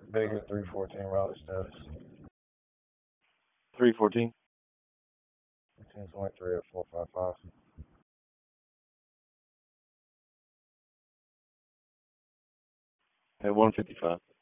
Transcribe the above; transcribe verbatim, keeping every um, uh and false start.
Baker three fourteen Raleigh status. three fourteen. ten twenty-three at four five five. At one fifty-five.